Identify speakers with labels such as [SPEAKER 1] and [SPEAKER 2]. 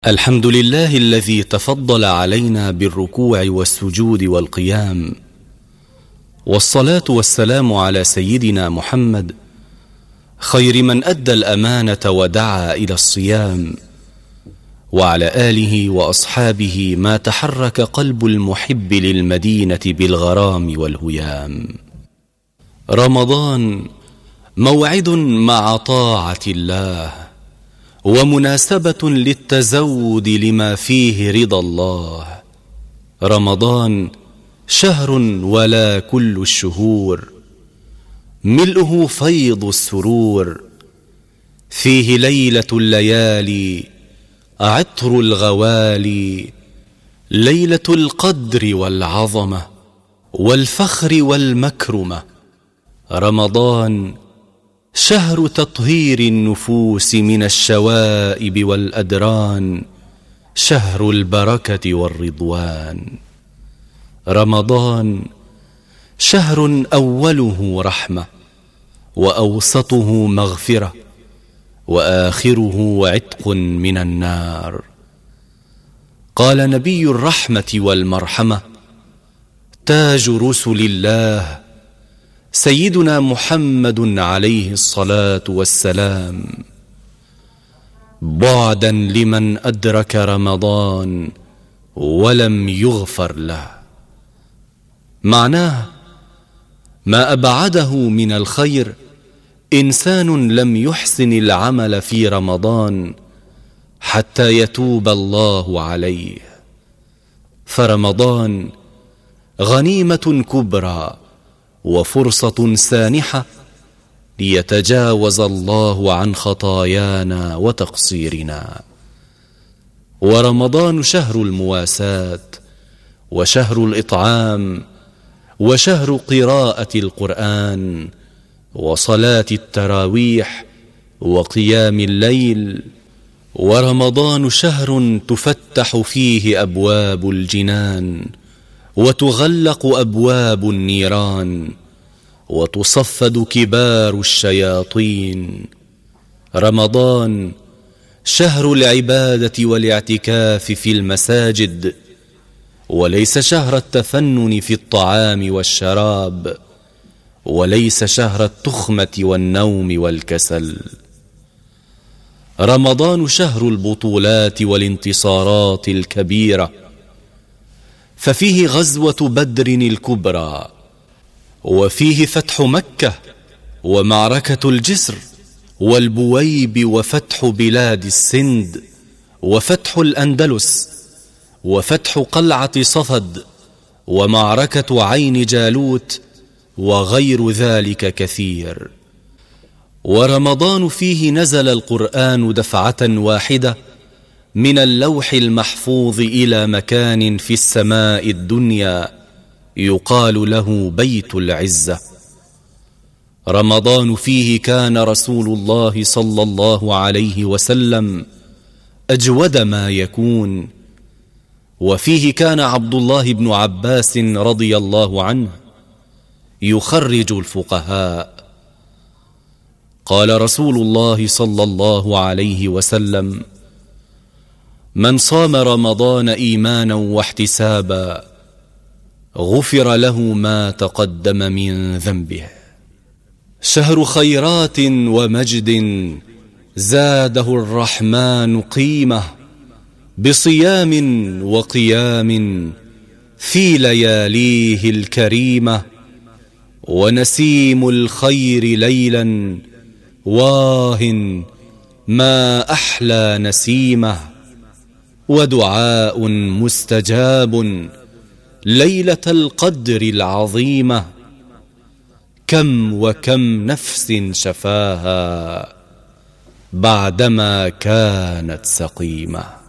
[SPEAKER 1] الحمد لله الذي تفضل علينا بالركوع والسجود والقيام، والصلاة والسلام على سيدنا محمد خير من أدى الأمانة ودعا إلى الصيام، وعلى آله وأصحابه ما تحرك قلب المحب للمدينة بالغرام والهيام. رمضان موعد مع طاعة الله، ومناسبة للتزود لما فيه رضا الله. رمضان شهر ولا كل الشهور، ملؤه فيض السرور، فيه ليلة الليالي، عطر الغوالي، ليلة القدر والعظمة والفخر والمكرمة. رمضان شهر تطهير النفوس من الشوائب والأدران، شهر البركة والرضوان. رمضان شهر أوله رحمة، وأوسطه مغفرة، وآخره عتق من النار. قال نبي الرحمة والمرحمة تاج رسل الله سيدنا محمد عليه الصلاة والسلام: بعدا لمن أدرك رمضان ولم يغفر له. معناه ما أبعده من الخير إنسان لم يحسن العمل في رمضان حتى يتوب الله عليه. فرمضان غنيمة كبرى وفرصة سانحة ليتجاوز الله عن خطايانا وتقصيرنا. ورمضان شهر المواساة، وشهر الإطعام، وشهر قراءة القرآن، وصلاة التراويح، وقيام الليل. ورمضان شهر تفتح فيه أبواب الجنان، وتغلق أبواب النيران، وتصفد كبار الشياطين. رمضان شهر العبادة والاعتكاف في المساجد، وليس شهر التفنن في الطعام والشراب، وليس شهر التخمة والنوم والكسل. رمضان شهر البطولات والانتصارات الكبيرة، ففيه غزوة بدر الكبرى، وفيه فتح مكة، ومعركة الجسر، والبويب، وفتح بلاد السند، وفتح الأندلس، وفتح قلعة صفد، ومعركة عين جالوت، وغير ذلك كثير. ورمضان فيه نزل القرآن دفعة واحدة من اللوح المحفوظ إلى مكان في السماء الدنيا يقال له بيت العزة. رمضان فيه كان رسول الله صلى الله عليه وسلم أجود ما يكون، وفيه كان عبد الله بن عباس رضي الله عنه يخرج الفقهاء. قال رسول الله صلى الله عليه وسلم: من صام رمضان إيمانا واحتسابا غفر له ما تقدم من ذنبه. شهر خيرات ومجد زاده الرحمن قيمة، بصيام وقيام في لياليه الكريمة. ونسيم الخير ليلا واه ما أحلى نسيمه، ودعاء مستجاب ليلة القدر العظيمة. كم وكم نفس شفاها بعدما كانت سقيمة.